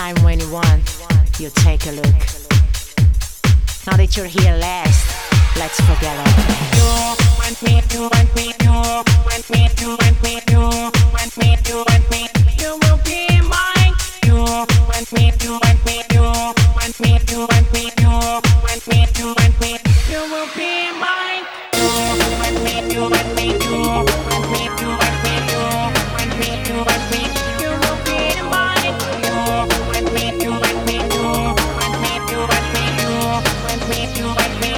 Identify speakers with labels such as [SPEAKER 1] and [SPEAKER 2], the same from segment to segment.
[SPEAKER 1] Anytime when you want, you take a look. Now that you're here last, let's forget our past. You want me, you want me, you want me, you want me, you want me, you want me, you will be mine. You want me, you want me, you want me, you want me, you want me, you want me, you will be mine. You want me, you want me, you want me, you want me, you want me, you want me, you will be mine. You want me, you want me, you want me, you want me, you want me, you want me.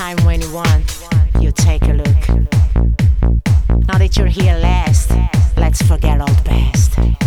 [SPEAKER 1] Anytime when you want, you take a look. Now that you're here last, let's forget all the past.